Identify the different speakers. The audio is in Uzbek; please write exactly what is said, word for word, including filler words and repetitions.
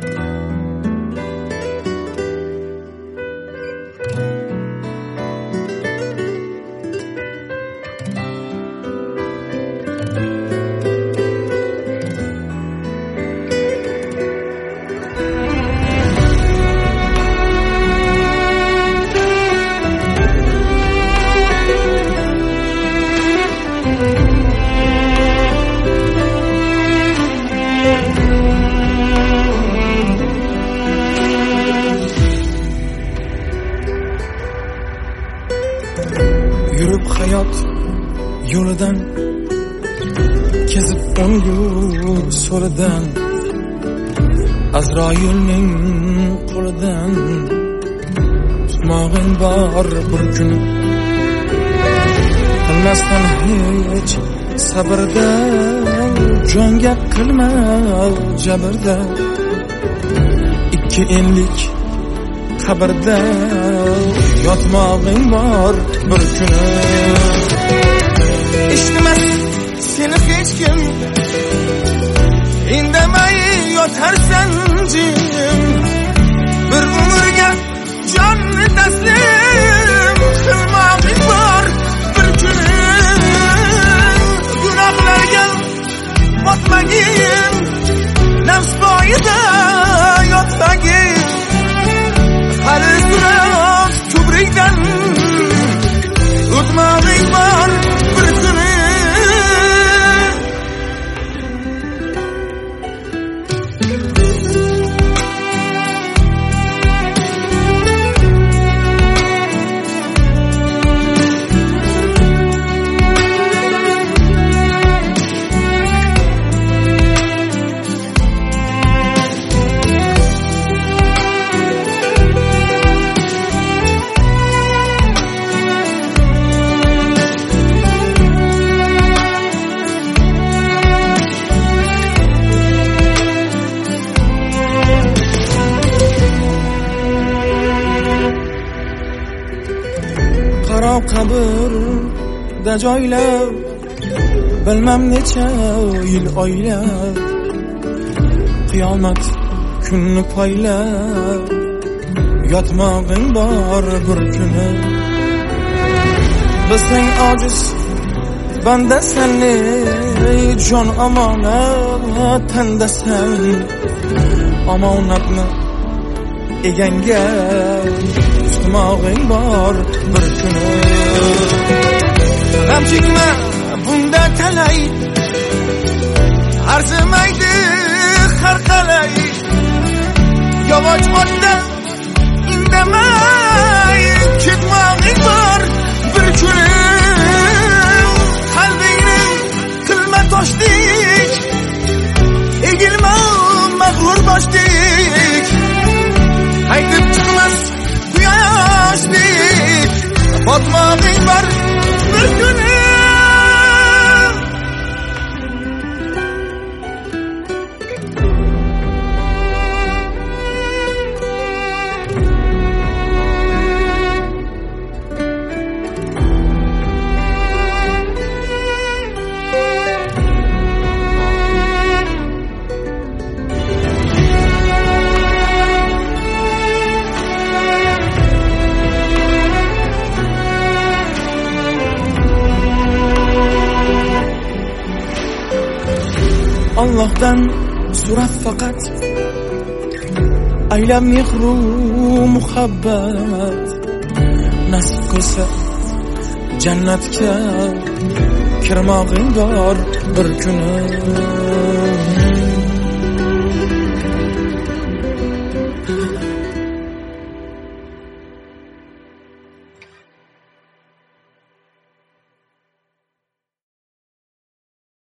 Speaker 1: Yürüp hayat yoludan, kezib o'ngu so'lidan, Azroilning qo'lidan tutmog'ing bor bir kun. Qilmasdan hech sabrda, jonga qilma jabrda, ikki enlik qabrda yotmog'ing bor bir kuni. Eshitmas seni hech kim, indamay yotarsan jim. Bir umrga jonni taslim qilmog'ing bor bir kuni. Gunohlarga botmagin, nafs boyida yotmagin. Hali surat kubrikdan o'tmog'ing bor bir kuni. Qaro qabrda joylab, bilmam necha yil oylab, qiyomat kunni poylab yotmog'ing bor bir kuni. Bizning ojiz bandasan, jon omonat tandasan. Omonatni eganga tutmog'ing bor bir kuni. G'am chekma bunda talay, arzimaydi har qalay. Yavaş otda indamay ketmog'ing bor bir kuni. Qalbingni qilma toshdek, egilma mag'rur boshdek. Qaytib chiqmas quyoshdek, botmog'ing bor bir kuni. Allah'tan so'rab faqat, aylab mehru muhabbat. Nasib qilsa jannatga kirmog'ing bor bir kuni.